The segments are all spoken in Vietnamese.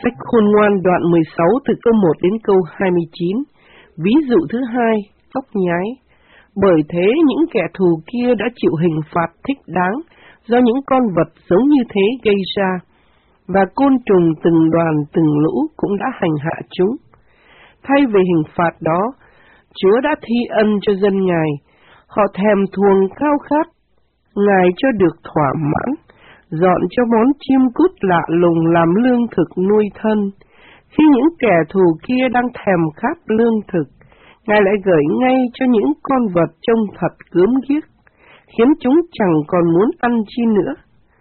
Sách Khôn Ngoan đoạn 16 từ câu 1 đến câu 29. Ví dụ thứ hai, tóc nhái. Bởi thế những kẻ thù kia đã chịu hình phạt thích đáng do những con vật giống như thế gây ra, và côn trùng từng đoàn từng lũ cũng đã hành hạ chúng. Thay vì hình phạt đó, Chúa đã thi ân cho dân Ngài. Họ thèm thuồng khao khát Ngài cho được thỏa mãn, dọn cho món chim cút lạ lùng làm lương thực nuôi thân. Khi những kẻ thù kia đang thèm khát lương thực, Ngài lại gửi ngay cho những con vật trông thật gớm ghiếc, khiến chúng chẳng còn muốn ăn chi nữa.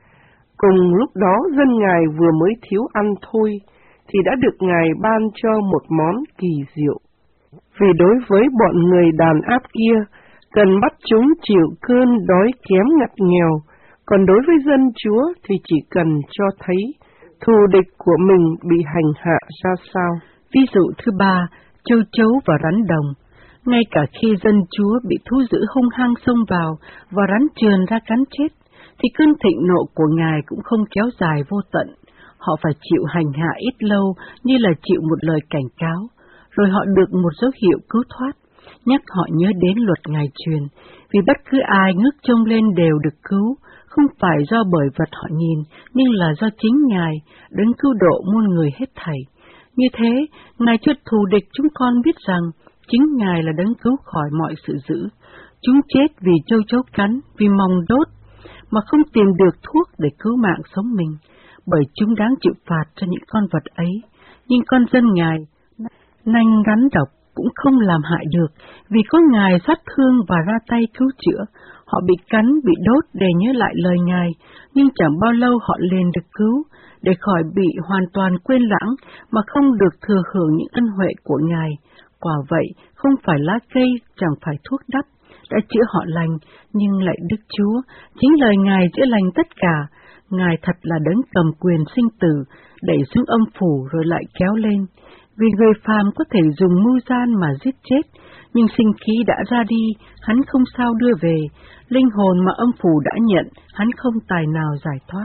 Cùng lúc đó dân Ngài vừa mới thiếu ăn thôi, thì đã được Ngài ban cho một món kỳ diệu. Vì đối với bọn người đàn áp kia, cần bắt chúng chịu cơn đói kém ngặt nghèo, còn đối với dân Chúa thì chỉ cần cho thấy thù địch của mình bị hành hạ ra sao. Ví dụ thứ ba, châu chấu và rắn đồng. Ngay cả khi dân Chúa bị thú dữ hung hăng xông vào và rắn trườn ra cắn chết, thì cơn thịnh nộ của Ngài cũng không kéo dài vô tận. Họ phải chịu hành hạ ít lâu như là chịu một lời cảnh cáo, rồi họ được một dấu hiệu cứu thoát, nhắc họ nhớ đến luật Ngài truyền, vì bất cứ ai ngước trông lên đều được cứu, không phải do bởi vật họ nhìn, nhưng là do chính Ngài, đấng cứu độ muôn người hết thảy. Như thế, Ngài cho thù địch chúng con biết rằng, chính Ngài là đấng cứu khỏi mọi sự dữ. Chúng chết vì châu chấu cắn, vì mòng đốt, mà không tìm được thuốc để cứu mạng sống mình, bởi chúng đáng chịu phạt cho những con vật ấy. Nhưng con dân Ngài, nanh rắn độc cũng không làm hại được, vì có Ngài sát thương và ra tay cứu chữa. Họ bị cắn, bị đốt để nhớ lại lời Ngài, nhưng chẳng bao lâu họ liền được cứu, để khỏi bị hoàn toàn quên lãng, mà không được thừa hưởng những ân huệ của Ngài. Quả vậy, không phải lá cây, chẳng phải thuốc đắp, đã chữa họ lành, nhưng lại Đức Chúa, chính lời Ngài chữa lành tất cả. Ngài thật là đấng cầm quyền sinh tử, đẩy xuống âm phủ rồi lại kéo lên. Vì người phàm có thể dùng mưu gian mà giết chết, nhưng sinh khí đã ra đi, hắn không sao đưa về, linh hồn mà âm phủ đã nhận, hắn không tài nào giải thoát.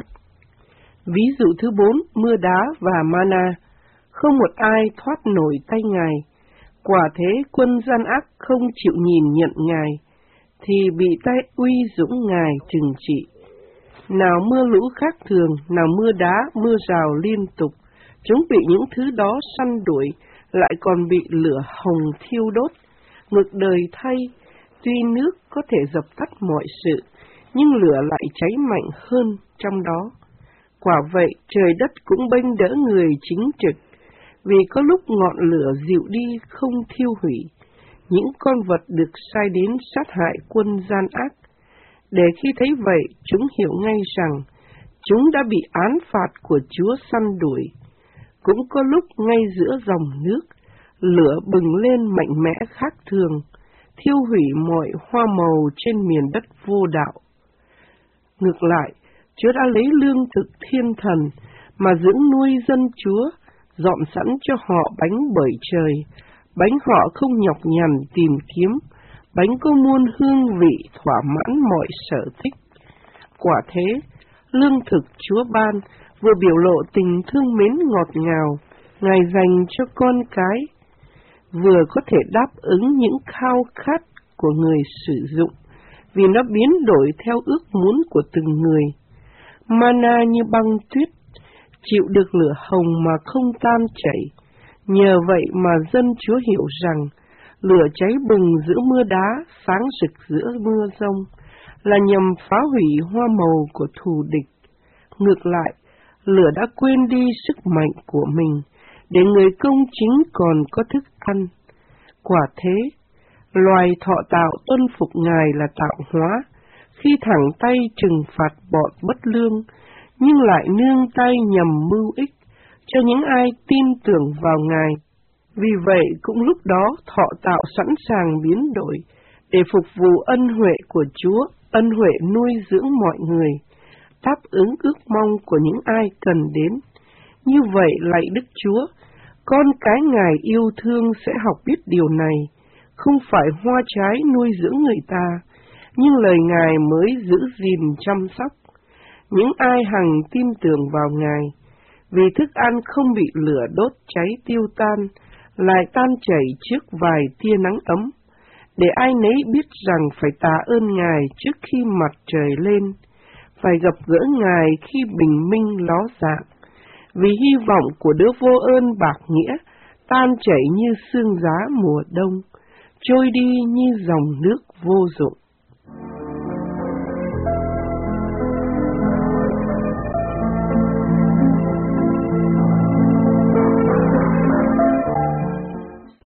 Ví dụ thứ 4, mưa đá và mana. Không một ai thoát nổi tay Ngài. Quả thế quân gian ác không chịu nhìn nhận Ngài, thì bị tay uy dũng Ngài trừng trị. Nào mưa lũ khác thường, nào mưa đá, mưa rào liên tục, chúng bị những thứ đó săn đuổi, lại còn bị lửa hồng thiêu đốt. Ngược đời thay, tuy nước có thể dập tắt mọi sự, nhưng lửa lại cháy mạnh hơn trong đó. Quả vậy, trời đất cũng bênh đỡ người chính trực, vì có lúc ngọn lửa dịu đi không thiêu hủy, những con vật được sai đến sát hại quân gian ác. Để khi thấy vậy, chúng hiểu ngay rằng, chúng đã bị án phạt của Chúa săn đuổi. Cũng có lúc ngay giữa dòng nước, lửa bừng lên mạnh mẽ khác thường, thiêu hủy mọi hoa màu trên miền đất vô đạo. Ngược lại, Chúa đã lấy lương thực thiên thần mà dưỡng nuôi dân Chúa, dọn sẵn cho họ bánh bởi trời, bánh họ không nhọc nhằn tìm kiếm, bánh có muôn hương vị thỏa mãn mọi sở thích. Quả thế, lương thực Chúa ban vừa biểu lộ tình thương mến ngọt ngào Ngài dành cho con cái, vừa có thể đáp ứng những khao khát của người sử dụng, vì nó biến đổi theo ước muốn của từng người. Mana như băng tuyết, chịu được lửa hồng mà không tan chảy. Nhờ vậy mà dân Chúa hiểu rằng, lửa cháy bừng giữa mưa đá, sáng rực giữa mưa giông, là nhằm phá hủy hoa màu của thù địch. Ngược lại, lửa đã quên đi sức mạnh của mình, để người công chính còn có thức ăn. Quả thế, loài thọ tạo tuân phục Ngài là tạo hóa, khi thẳng tay trừng phạt bọn bất lương, nhưng lại nương tay nhằm mưu ích cho những ai tin tưởng vào Ngài. Vì vậy, cũng lúc đó thọ tạo sẵn sàng biến đổi, để phục vụ ân huệ của Chúa, ân huệ nuôi dưỡng mọi người, đáp ứng ước mong của những ai cần đến. Như vậy, lạy Đức Chúa, con cái Ngài yêu thương sẽ học biết điều này, không phải hoa trái nuôi dưỡng người ta, nhưng lời Ngài mới giữ gìn chăm sóc. Những ai hằng tin tưởng vào Ngài, vì thức ăn không bị lửa đốt cháy tiêu tan, lại tan chảy trước vài tia nắng ấm, để ai nấy biết rằng phải tạ ơn Ngài trước khi mặt trời lên, phải gặp gỡ Ngài khi bình minh ló dạng, vì hy vọng của đứa vô ơn bạc nghĩa tan chảy như sương giá mùa đông, trôi đi như dòng nước vô dụng.